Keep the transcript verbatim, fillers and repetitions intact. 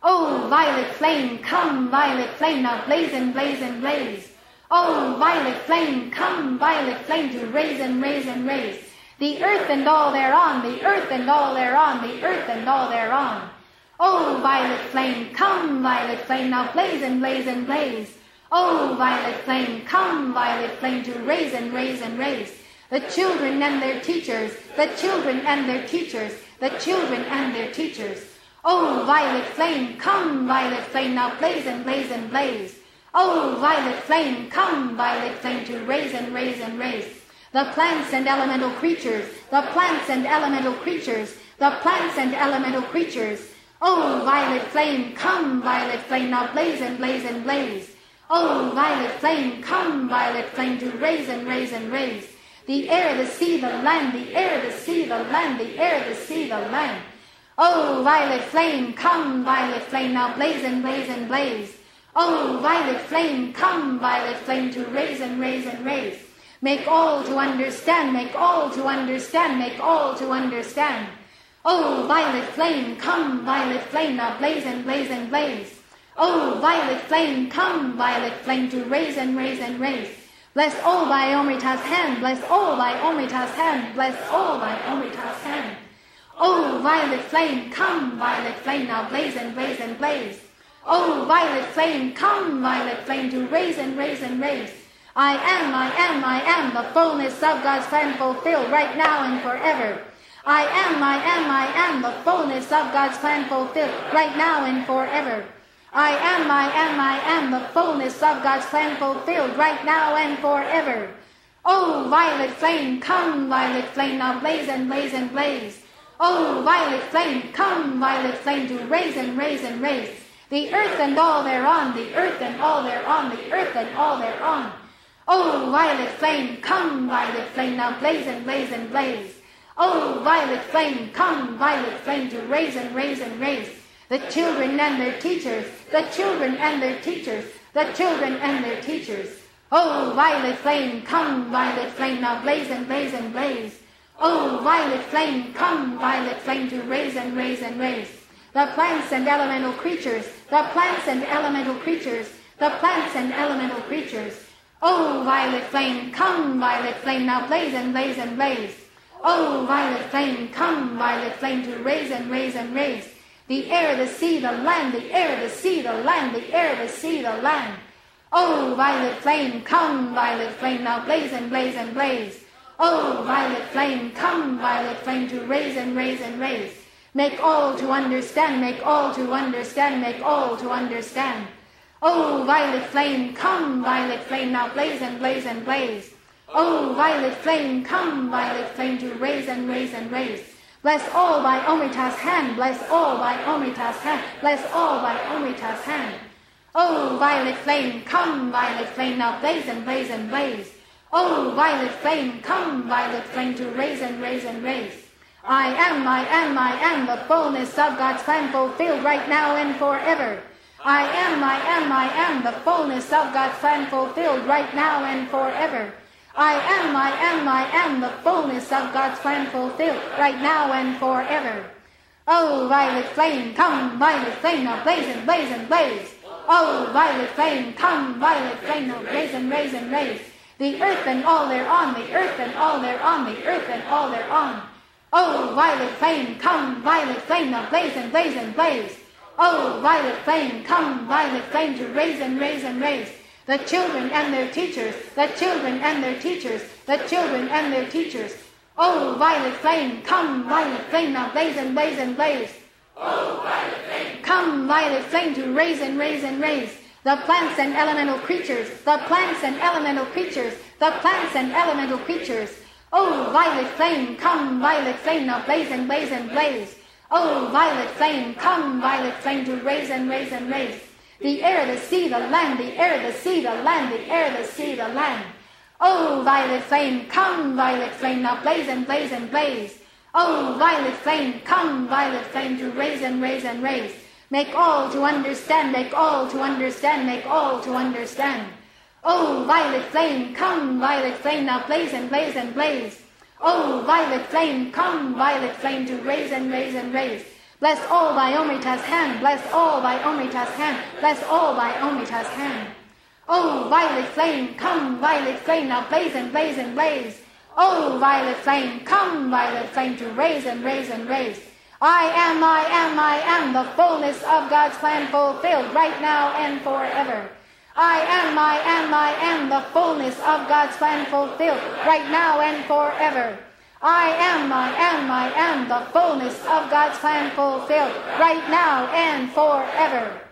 Oh, violet flame, come, violet flame, now blaze and blaze and blaze. Oh, violet flame, come, violet flame, to raise and raise and raise the earth and all thereon, the earth and all thereon, the earth and all thereon. Oh, violet flame, come, violet flame, now blaze and blaze and blaze. Oh, violet flame, come, violet flame, to raise and raise and raise the children and their teachers, the children and their teachers, the children and their teachers. Oh, violet flame, come, violet flame, now blaze and blaze and blaze. Oh, violet flame, come, violet flame, to raise and raise and raise the plants and elemental creatures, the plants and elemental creatures, the plants and elemental creatures. Oh, violet flame, come, violet flame, now blaze and blaze and blaze. Oh, violet flame, come, violet flame, to raise and raise and raise the air, the sea, the land, the air, the sea, the land, the air, the sea, the land. Oh, violet flame, come, violet flame, now blaze and blaze and blaze. Oh, violet flame, come, violet flame, to raise and raise and raise. Make all to understand, make all to understand, make all to understand. Oh, violet flame, come, violet flame, now blaze and blaze and blaze. Oh, violet flame, come, violet flame, to raise and raise and raise. Bless all by Omrita's hand, bless all by Omrita's hand, bless all by Omrita's hand. Oh, violet flame, come, violet flame, now blaze and blaze and blaze. Oh, violet flame, come, violet flame, to raise and raise and raise. I am, I am, I am, the fullness of God's plan fulfilled right now and forever. I am, I am, I am, the fullness of God's plan fulfilled right now and forever. I am, I am, I am, the fullness of God's plan fulfilled right now and forever. Oh, violet flame, come, violet flame, now blaze and blaze and blaze. Oh, violet flame, come, violet flame, to raise and raise and raise the earth and all thereon, the earth and all thereon, the earth and all thereon. Oh, violet flame, come, violet flame, now blaze and blaze and blaze. Oh, violet flame, come, violet flame, to raise and raise and raise the children and their teachers, the children and their teachers, the children and their teachers. Oh, violet flame, come, violet flame, now blaze and blaze and blaze. Oh, violet flame, come, violet flame, to raise and raise and raise the plants and elemental creatures, the plants and elemental creatures, the plants and elemental creatures. Oh, violet flame, come, violet flame, now blaze and blaze and blaze. Oh, violet flame, come, violet flame, to raise and raise and raise the air, the sea, the land, the air, the sea, the land, the air, the sea, the land. Oh, violet flame, come, violet flame, now blaze and blaze and blaze. Oh, violet flame, come, violet flame, to raise and raise and raise. Make all to understand, make all to understand, make all to understand. Oh, violet flame, come, violet flame, now blaze and blaze and blaze. Oh, violet flame, come, violet flame, to raise and raise and raise. Bless all by Omrita's hand, bless all by Omrita's hand, bless all by Omrita's hand. Oh, violet flame, come, violet flame, now blaze and blaze and blaze. Oh, violet flame, come, violet flame, to raise and raise and raise. I am, I am, I am, the fullness of God's plan fulfilled right now and forever. I am, I am, I am, the fullness of God's plan fulfilled right now and forever. I am, I am, I am, the fullness of God's plan fulfilled right now and forever. Oh, violet flame, come, violet flame, now blaze and blaze and blaze. Oh, violet flame, come, violet flame, now blaze and raise and raise the earth and all thereon, the earth and all thereon, the earth and all thereon. Oh, violet flame, come, violet flame, now blaze and blaze and blaze. Oh, violet flame, come, violet flame, to raise and raise and raise the children and their teachers, the children and their teachers, the children and their teachers. Oh, violet flame, come, violet flame, now blaze and blaze and blaze. Oh, violet flame, come, violet flame, to raise and raise and raise the plants and elemental creatures, the plants and elemental creatures, the plants and elemental creatures. Oh, violet flame, come, violet flame, now blaze and blaze and blaze. Oh, violet flame, come, violet flame, to raise and raise and raise the air, the sea, the land, the air, the sea, the land, the air, the sea, the land. Oh, violet flame, come, violet flame, now blaze and blaze and blaze. Oh, violet flame, come, violet flame, to raise and raise and raise. Make all to understand, make all to understand, make all to understand. Oh, violet flame, come, violet flame, now blaze and blaze and blaze. Oh, violet flame, come, violet flame, to raise and raise and raise Bless all by Omrita's hand, bless all by Omrita's hand, bless all by Omrita's hand. Oh, violet flame, come, violet flame, now blaze and blaze and blaze. Oh, violet flame, come, violet flame, to raise and raise and raise. I am, I am, I am the fullness of God's plan fulfilled right now and forever. I am, I am, I am the fullness of God's plan fulfilled right now and forever. I am, I am, I am the fullness of God's plan fulfilled right now and forever.